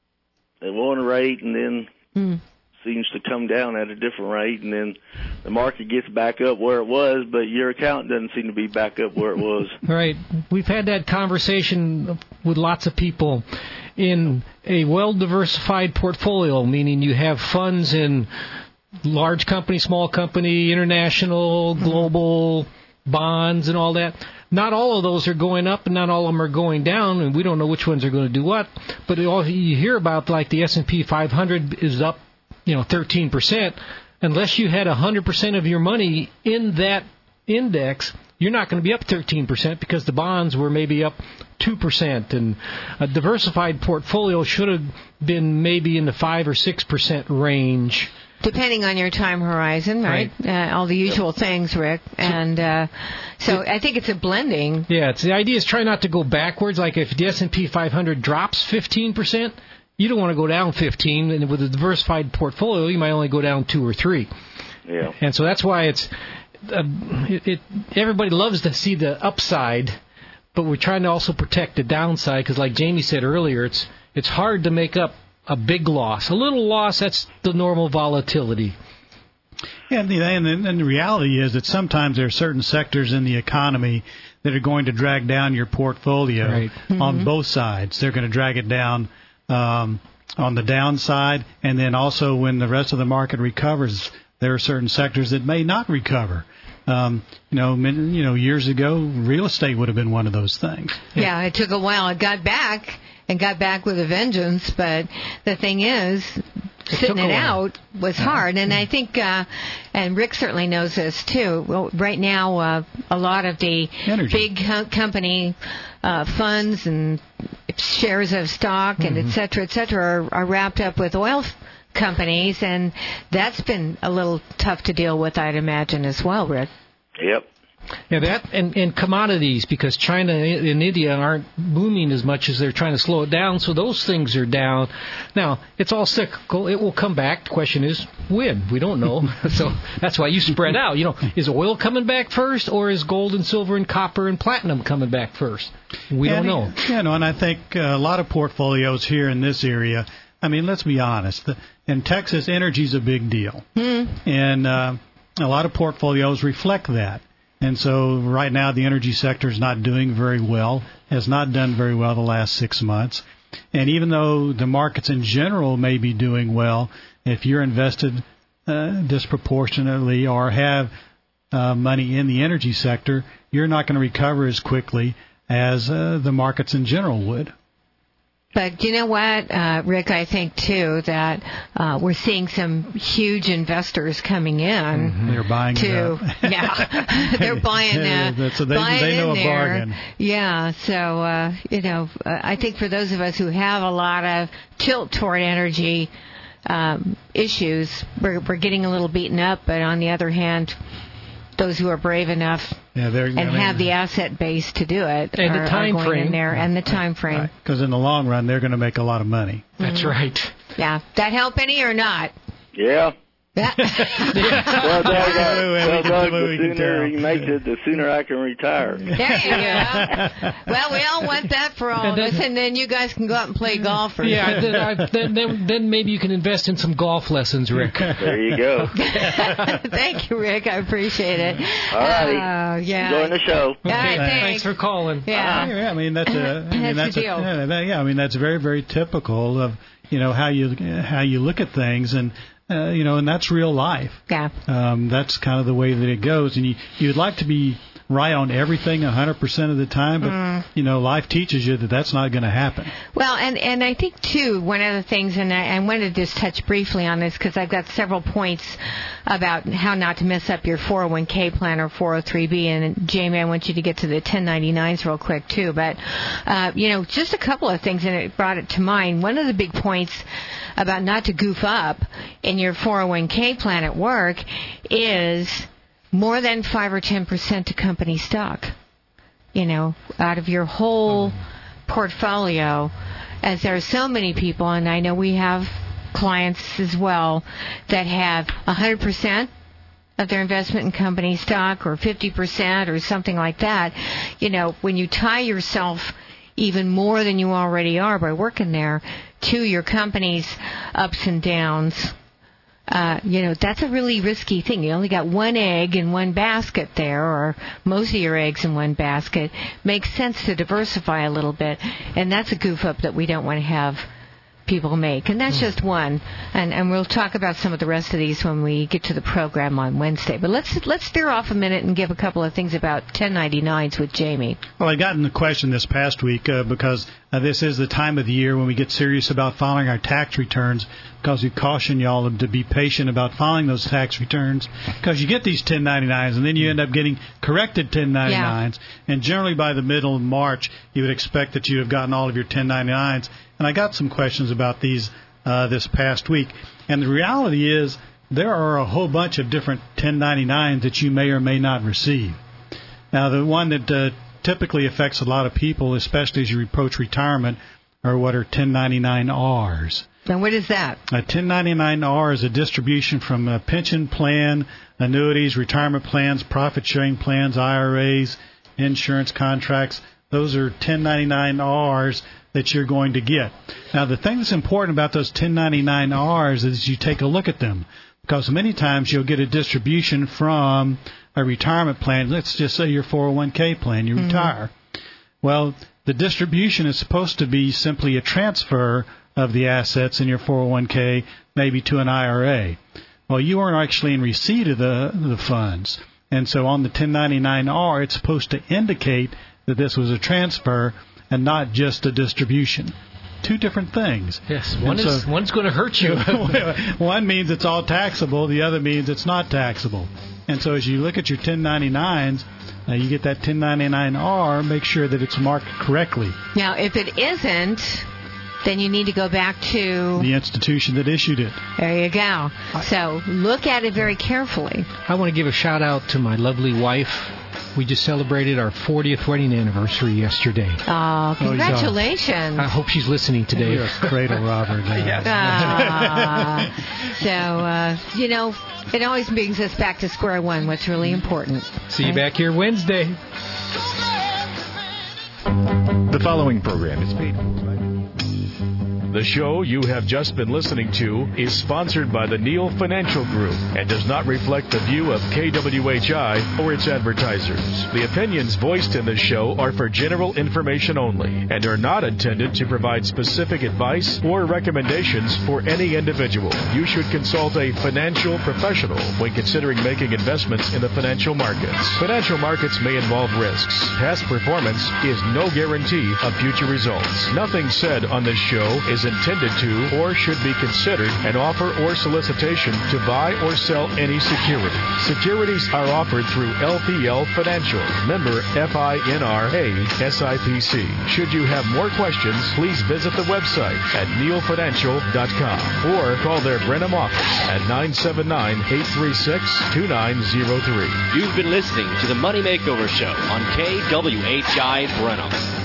at one rate and then mm. seems to come down at a different rate, and then the market gets back up where it was, but your account doesn't seem to be back up where it was. Right. We've had that conversation with lots of people. In a well-diversified portfolio, meaning you have funds in large company, small company, international, global, bonds, and all that. Not all of those are going up, and not all of them are going down, and we don't know which ones are going to do what. But all you hear about, like the S and P five hundred is up, you know, thirteen percent. Unless you had one hundred percent of your money in that index, you're not going to be up thirteen percent because the bonds were maybe up two percent. And a diversified portfolio should have been maybe in the five or six percent range. Depending on your time horizon, right? right. Uh, all the usual things, Rick. And uh, so I think it's a blending. Yeah, it's, the idea is try not to go backwards. Like if the S and P five hundred drops fifteen percent, you don't want to go down fifteen. And with a diversified portfolio, you might only go down two or three. Yeah. And so that's why it's uh, it, it. Everybody loves to see the upside, but we're trying to also protect the downside because, like Jamie said earlier, it's it's hard to make up a big loss. A little loss, that's the normal volatility. Yeah, and the, and the reality is that sometimes there are certain sectors in the economy that are going to drag down your portfolio right. mm-hmm. on both sides. They're going to drag it down um, on the downside, and then also when the rest of the market recovers, there are certain sectors that may not recover. Um, you know, you know, years ago, real estate would have been one of those things. Yeah, it took a while. It got back and got back with a vengeance, but the thing is, sitting it out was hard. And I think, uh, and Rick certainly knows this too, well, right now uh, a lot of the Energy. big co- company uh, funds and shares of stock mm-hmm. and et cetera, et cetera, are, are wrapped up with oil companies, and that's been a little tough to deal with, I'd imagine, as well, Rick. Yep. Yeah, that and, and commodities, because China and India aren't booming as much as they're trying to slow it down, so those things are down. Now, it's all cyclical. It will come back. The question is, when? We don't know. So that's why you spread out. You know, is oil coming back first, or is gold and silver and copper and platinum coming back first? We and, don't know. You know, and I think a lot of portfolios here in this area, I mean, let's be honest. The, in Texas, energy's a big deal. Mm. And uh, a lot of portfolios reflect that. And so right now the energy sector is not doing very well, has not done very well the last six months. And even though the markets in general may be doing well, if you're invested uh, disproportionately or have uh, money in the energy sector, you're not going to recover as quickly as uh, the markets in general would. But you know what, uh, Rick, I think, too, that uh, we're seeing some huge investors coming in. Mm-hmm. They're buying to, it up. Yeah, they're buying, uh, so they, buying they know in a there. bargain. Yeah, so, uh, you know, uh, I think for those of us who have a lot of tilt toward energy um, issues, we're, we're getting a little beaten up, but on the other hand, those who are brave enough yeah, and I mean, have the asset base to do it and are, the time are going frame. in there, and the time frame. Because right. in the long run, they're going to make a lot of money. That's mm-hmm. right. Yeah. That help any or not? Yeah. Yeah. well, Doug, well, Doug, the sooner he makes it, the sooner I can retire. There you go. Well, we all want that for all of us, and then you guys can go out and play golf. Or yeah, then, I, then, then, then maybe you can invest in some golf lessons, Rick. There you go. Thank you, Rick. I appreciate it. All right. Uh, yeah. Enjoying the show. All right, thanks. thanks for calling. Yeah. Uh, yeah, I mean that's a, I mean, that's, that's the a, deal. Yeah, that, yeah, I mean that's very very typical of you know how you how you look at things and. Uh, you know, and that's real life. Yeah. Um, that's kind of the way that it goes. And you, you'd like to be right on everything one hundred percent of the time, but, Mm. you know, life teaches you that that's not going to happen. Well, and, and I think, too, one of the things, and I, I wanted to just touch briefly on this because I've got several points about how not to mess up your four oh one k plan or four oh three b, and Jamie, I want you to get to the ten ninety-nines real quick, too. But, uh, you know, just a couple of things, and it brought it to mind. One of the big points about not to goof up in your four oh one k plan at work is more than five or ten percent to company stock, you know, out of your whole portfolio, as there are so many people, and I know we have clients as well that have one hundred percent of their investment in company stock or fifty percent or something like that. You know, when you tie yourself even more than you already are by working there to your company's ups and downs, Uh, you know, that's a really risky thing. You only got one egg in one basket there, or most of your eggs in one basket. Makes sense to diversify a little bit, and that's a goof up that we don't want to have people make. And that's just one. And, and we'll talk about some of the rest of these when we get to the program on Wednesday. But let's let's veer off a minute and give a couple of things about ten ninety-nines with Jamie. Well, I got in the question this past week uh, because uh, this is the time of the year when we get serious about filing our tax returns, because we caution y'all to be patient about filing those tax returns, because you get these ten ninety-nines and then you end up getting corrected ten ninety-nines. Yeah. And generally by the middle of March, you would expect that you have gotten all of your ten ninety-nines. And I got some questions about these uh, this past week. And the reality is there are a whole bunch of different ten ninety-nines that you may or may not receive. Now, the one that uh, typically affects a lot of people, especially as you approach retirement, are what are ten ninety-nine R's. Now, what is that? A ten ninety-nine R is a distribution from a pension plan, annuities, retirement plans, profit-sharing plans, I R As, insurance contracts. Those are ten ninety-nine R's that you're going to get. Now, the thing that's important about those ten ninety-nine R's is you take a look at them, because many times you'll get a distribution from a retirement plan. Let's just say your four oh one k plan, you mm-hmm. retire. Well, the distribution is supposed to be simply a transfer of the assets in your four oh one k, maybe to an I R A. Well, you aren't actually in receipt of the, the funds. And so on the ten ninety-nine R, it's supposed to indicate that this was a transfer and not just a distribution. Two different things. Yes, one so, is one's going to hurt you. One means it's all taxable. The other means it's not taxable. And so as you look at your ten ninety-nines, uh, you get that ten ninety-nine R, make sure that it's marked correctly. Now, if it isn't, then you need to go back to the institution that issued it. There you go. So look at it very carefully. I want to give a shout out to my lovely wife. We just celebrated our fortieth wedding anniversary yesterday. Oh, congratulations. I hope she's listening today. You're a cradle robber. Yes. uh, so, uh, you know, it always brings us back to square one, what's really important. See you back here Wednesday. The following program is paid for by... The show you have just been listening to is sponsored by the Neal Financial Group and does not reflect the view of K W H I or its advertisers. The opinions voiced in this show are for general information only and are not intended to provide specific advice or recommendations for any individual. You should consult a financial professional when considering making investments in the financial markets. Financial markets may involve risks. Past performance is no guarantee of future results. Nothing said on this show is intended to or should be considered an offer or solicitation to buy or sell any security. Securities are offered through L P L Financial, member F I N R A S I P C. Should you have more questions, please visit the website at neal financial dot com or call their Brenham office at nine seven nine, eight three six, two nine zero three. You've been listening to the Money Makeover Show on K W H I Brenham.